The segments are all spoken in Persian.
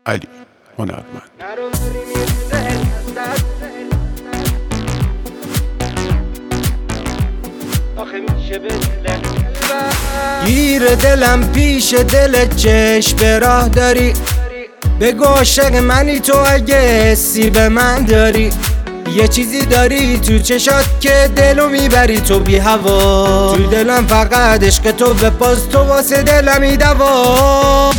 علی هنرمند. گیر دلم پیش دلت چشم به راه داری، بگو عاشق منی تو اگه حسی به من داری. یه چیزی داری تو چشات که دلو میبری تو بی هوا، تو دلم فقط عشق تو به پاس تو واسه دلمی دوا.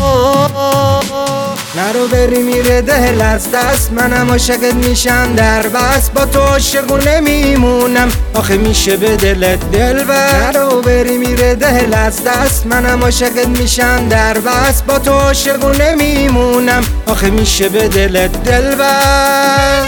نرو بری میره دل از دست، منم عاشقت میشم در بس، با تو عاشقو نمیمونم آخه میشه به دلت دلبر. نرو بری میره دل از دست، منم عاشقت میشم در بس، با تو عاشقو نمیمونم آخه میشه به دلت دلبر.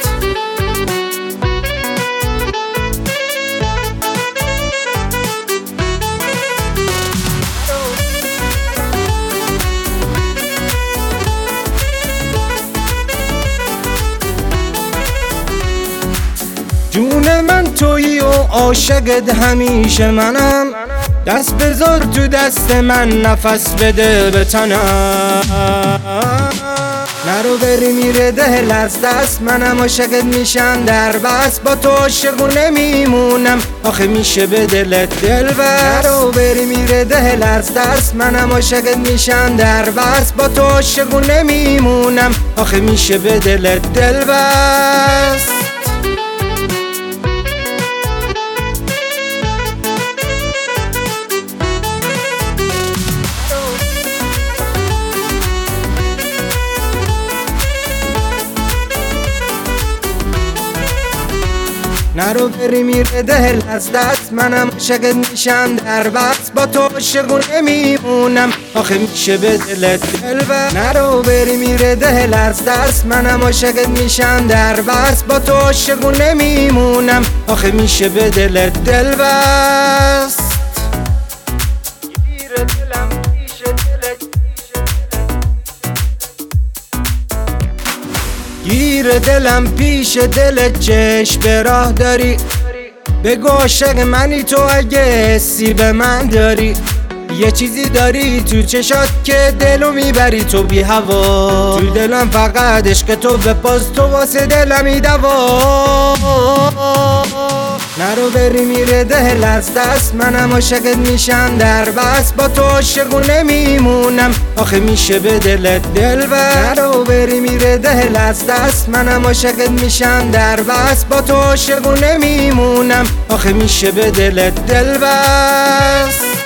جون من تویی و عاشقت همیشه منم، دست بذار تو دست من نفس بده به تنم. نرو بری میره دل از دست، منم عاشقت میشم در بس، با تو عاشقو نمیمونم آخه میشه به دلت دلبر. نرو بری میره دل از دست، منم عاشقت میشم در بس، با تو عاشقو نمیمونم آخه میشه به دلت دلبر. نرو بری میره دل از دست، منم عاشقت میشم در بس، با تو عاشقو نمیمونم آخه میشه به دلت دلبر. نرو بری میره دل از دست، منم عاشقت میشم در بس، با تو عاشقو نمیمونم آخه میشه به دلت دلبر. گیر دلم پیش دلت چشم به راه داری، بگو عاشق منی تو اگه حسی به من داری. یه چیزی داری تو چشات که دلو میبری تو بی هوا، تو دلم فقط عشق تو به پاس تو واسه دلمی دوا. نرو بری میره دل از دست، منم عاشقت میشم در بس، با تو عاشقو نمیمونم آخه میشه به دلت دلبر. نرو بری میره دل از دست، منم عاشقت میشم در بس، با تو عاشقو نمیمونم آخه میشه به دلت دلبر.